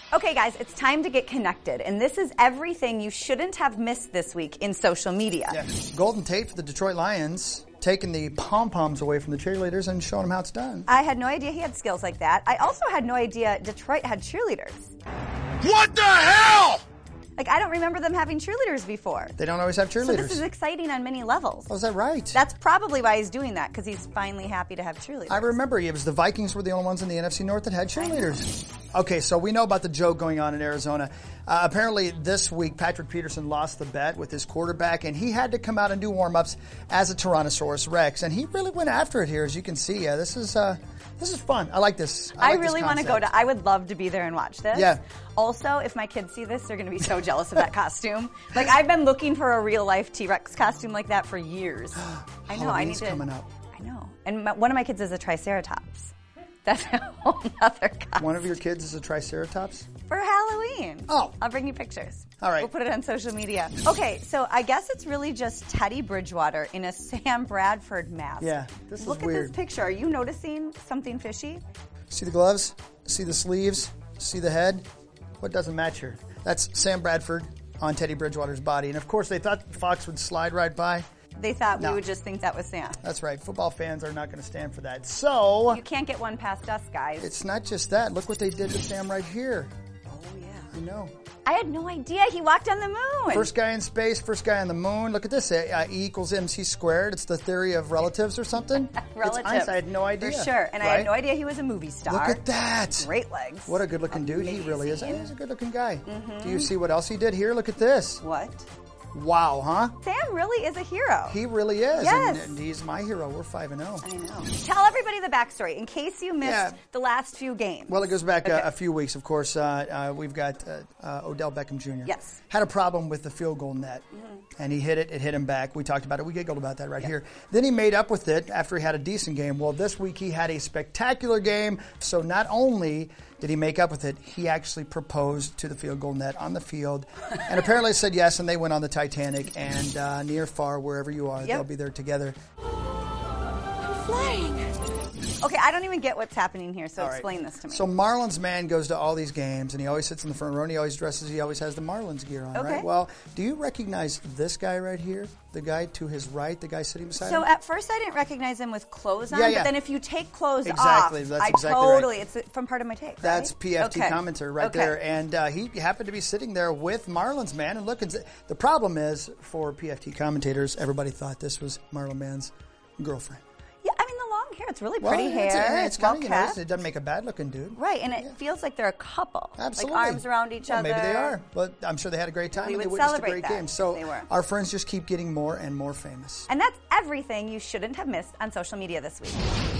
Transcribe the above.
Okay, guys, it's time to get connected, and this is everything you shouldn't have missed this week in social media. Yeah. Golden Tate for the Detroit Lions, taking the pom-poms away from the cheerleaders and showing them how it's done. I had no idea he had skills like that. I also had no idea Detroit had cheerleaders. What the hell? Like, I don't remember them having cheerleaders before. They don't always have cheerleaders. So this is exciting on many levels. Oh, is that right? That's probably why he's doing that, because he's finally happy to have cheerleaders. I remember it was the Vikings were the only ones in the NFC North that had cheerleaders. Okay, so we know about the joke going on in Arizona. Apparently this week, Patrick Peterson lost the bet with his quarterback, and he had to come out and do warm-ups as a Tyrannosaurus Rex, and he really went after it here, as you can see. This is fun. I like this. I really want to go to. I would love to be there and watch this. Yeah. Also, if my kids see this, they're going to be so jealous of that costume. Like, I've been looking for a real-life T-Rex costume like that for years. I know. I need to. Coming up. I know. And one of my kids is a Triceratops. That's a whole other costume. One of your kids is a Triceratops? For Halloween. Oh. I'll bring you pictures. All right. We'll put it on social media. Okay, so I guess it's really just Teddy Bridgewater in a Sam Bradford mask. Yeah, this is Look weird. at this picture. Are you noticing something fishy? See the gloves? See the sleeves? See the head? What doesn't match here? That's Sam Bradford on Teddy Bridgewater's body. And of course, they thought Fox would slide right by. They thought No. we would just think that was Sam. That's right. Football fans are not going to stand for that. So, You can't get one past us, guys. it's not just that. Look what they did to Sam right here. Oh, yeah. You know. I had no idea he walked on the moon. First guy in space, first guy on the moon. Look at this. E equals MC squared. It's the theory of relatives or something. Relative. It's Einstein. I had no idea. For sure. And I right? had no idea he was a movie star. Look at that. Great legs. What a good-looking dude he really is. Amazing. He's a good-looking guy. Do you see what else he did here? Look at this. What? Wow, huh? Sam really is a hero. He really is. Yes. And he's my hero. We're 5-0. I know. Tell everybody the backstory in case you missed Yeah. the last few games. Well, it goes back a few weeks, of course. We've got Odell Beckham Jr. Yes. Had a problem with the field goal net, and he hit it. It hit him back. We talked about it. We giggled about that right here. Then he made up with it after he had a decent game. Well, this week he had a spectacular game. So not only did he make up with it, he actually proposed to the field goal net on the field, and apparently said yes, and they went on the Titanic, and near, far, wherever you are, they'll be there together. Flying. Okay, I don't even get what's happening here, so All right. explain this to me. So Marlins man goes to all these games, and he always sits in the front row, and he always has the Marlins gear on, Okay. right? Well, do you recognize this guy right here? The guy to his right, the guy sitting beside So him? at first I didn't recognize him with clothes on, Yeah, yeah. but then if you take clothes Exactly, off, that's I exactly totally, right. it's from Part of My Take, That's right? PFT Okay. commentary right Okay. there, and he happened to be sitting there with Marlins man, and look, the problem is, for PFT commentators, everybody thought this was Marlon Man's girlfriend. Yeah, I mean the long hair, it's really Well, pretty hair. it's well kind of, kept. it doesn't make a bad-looking dude. Right, and it feels like they're a couple. Absolutely. Like arms around each Well, other. Maybe they are, but I'm sure they had a great time We and they would witnessed a celebrate great that game. So if they were. our friends just keep getting more and more famous. And that's everything you shouldn't have missed on social media this week.